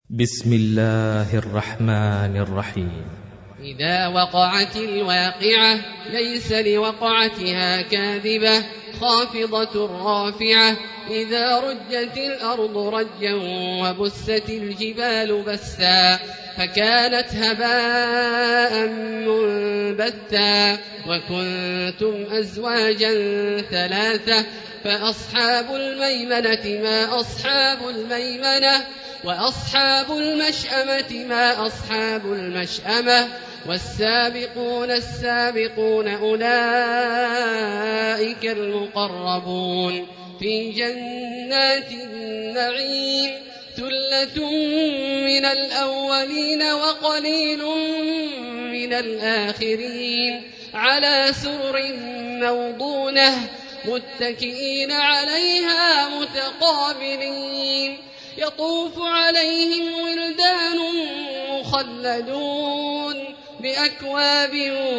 بسم الله الرحمن الرحيم. إذا وقعت الواقعة ليس لوقعتها كاذبة خافضة رافعة إذا رجت الأرض رجا وبست الجبال بسا فكانت هباء منبثا وكنتم أزواجا ثلاثة فأصحاب الميمنة ما أصحاب الميمنة وأصحاب المشأمة ما أصحاب المشأمة والسابقون السابقون أولئك المقربون في جنات النعيم ثلة من الأولين وقليل من الآخرين على سرر موضونة متكئين عليها متقابلين يطوف عليهم ولدان مخلدون بأكواب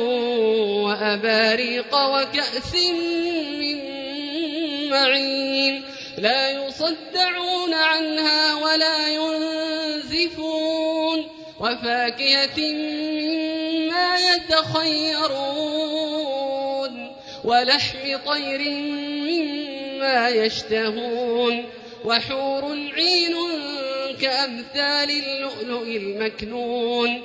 وأباريق وكأس من معين لا يصدعون عنها ولا ينزفون وفاكهة مما يتخيرون ولحم طير مما يشتهون وحور عين كأمثال اللؤلؤ المكنون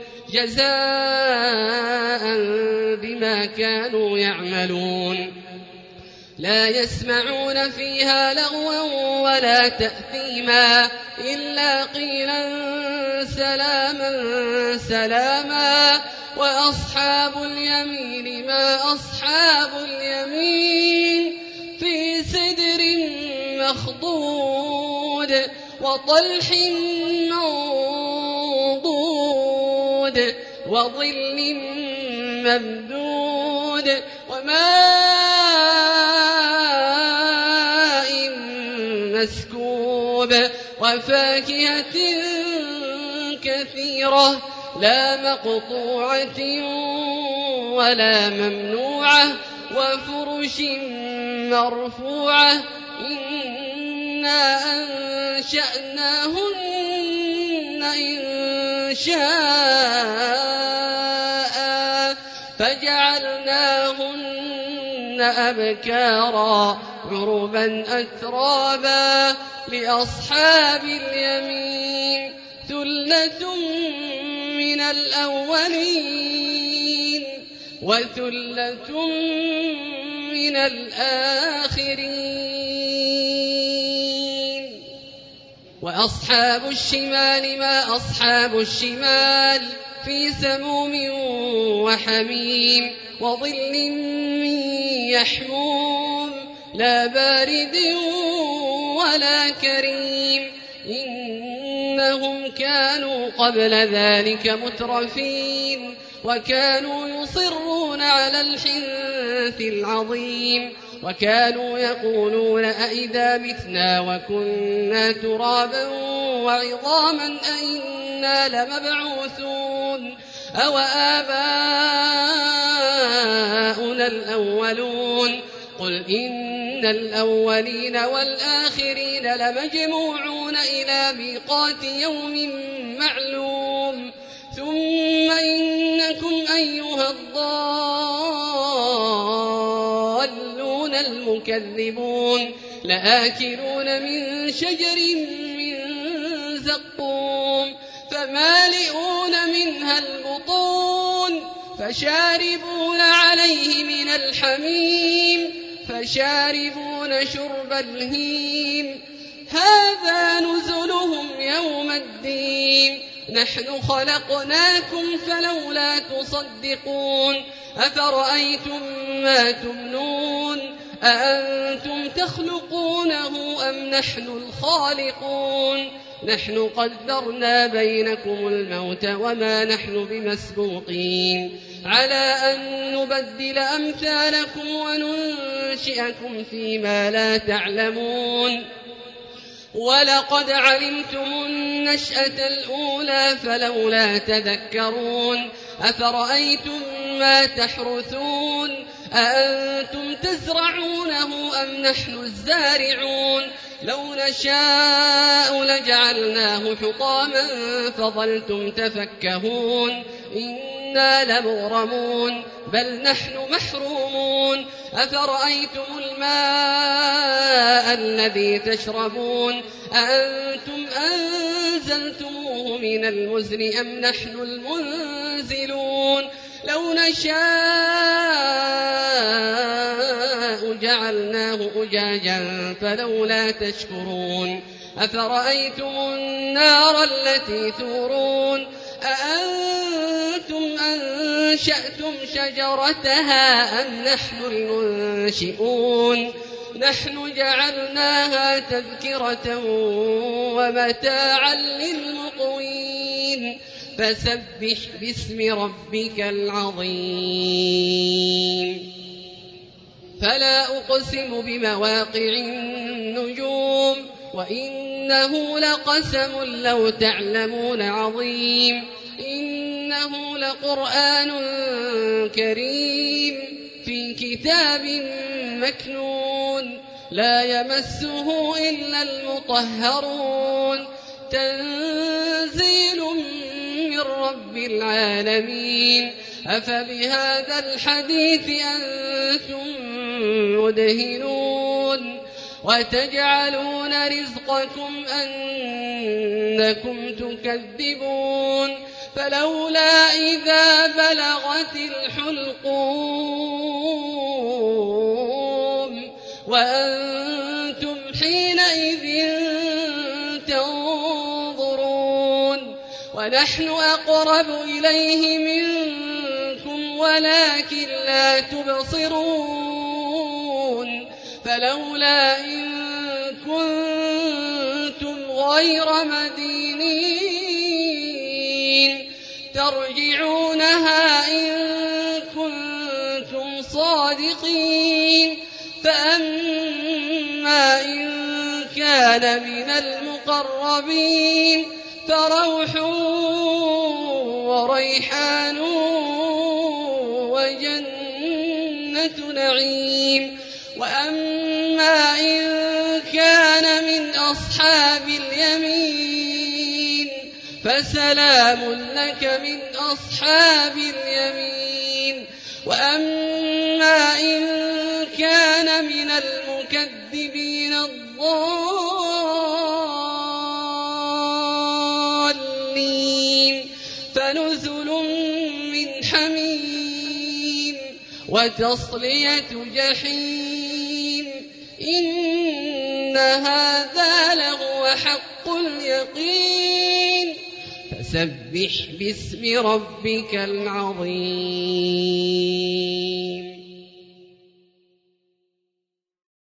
جزاء بما كانوا يعملون لا يسمعون فيها لغوا ولا تأثيما إلا قيلا سلاما سلاما وأصحاب اليمين ما أصحاب اليمين في سدر مخضود وطلح منضود وظل ممدود وماء مسكوب وفاكهة كثيرة لا مقطوعة ولا ممنوعة وفرش مرفوعة إنا أنشأناهن إنشاء فجعلناهن أبكارا عربا أترابا لأصحاب اليمين ثلة من الأولين وثلة من الآخرين وأصحاب الشمال ما أصحاب الشمال في سموم وحميم وظل من يحموم لا بارد ولا كريم إنهم كانوا قبل ذلك مترفين وكانوا يصرون على الحنث العظيم وكانوا يقولون أئذا متنا وكنا ترابا وعظاما أئنا لمبعوثون أو آباؤنا الأولون قل إن الأولين والآخرين لمجموعون إلى ميقات يوم معلوم ثم إنكم أيها الضالون المكذبون لآكلون من شجر من زقوم فمالئون منها البطون فشاربون عليه من الحميم فشاربون شرب الهيم هذا نزلهم يوم الدين نحن خلقناكم فلولا تصدقون أفرأيتم ما تمنون أأنتم تخلقونه أم نحن الخالقون نحن قدرنا بينكم الموت وما نحن بمسبوقين على أن نبدل أمثالكم وننشئكم فيما لا تعلمون ولقد علمتم النشأة الأولى فلولا تذكرون أفرأيتم ما تحرثون أأنتم تزرعونه أم نحن الزارعون لو نشاء لجعلناه حطاما فظلتم تفكهون إنا لمغرمون بل نحن محرومون أفرأيتم الماء الذي تشربون أأنتم أنزلتموه من المزن أم نحن المنزلون لو نشاء جعلناه أجاجا فلولا تشكرون أفرأيتم النار التي تورون أأنتم أنشأتم شجرتها أم نحن المنشئون نحن جعلناها تذكرة ومتاعا للمقوين فسبح باسم ربك العظيم فلا أقسم بمواقع النجوم وإنه لقسم لو تعلمون عظيم إنه لقرآن كريم في كتاب مكنون لا يمسه إلا المطهرون تنزيل من رب العالمين أفبهذا الحديث أنتم مدهنون وتجعلون رزقكم أنكم تكذبون فلولا إذا بلغت الحلقوم وأنتم حينئذ تنظرون ونحن أقرب إليه منكم ولكن لا تبصرون فلولا إن كنتم غير مدينين ترجعونها إن كنتم صادقين فأما إن كان من المقربين فروح وريحان وجنة نعيم وأما إن كان من أصحاب اليمين فسلام لك من أصحاب اليمين وأما إن كان من المكذبين الضالين فنزل من حميم وتصلية جحيم إن هذا لهو حق اليقين فسبح باسم ربك العظيم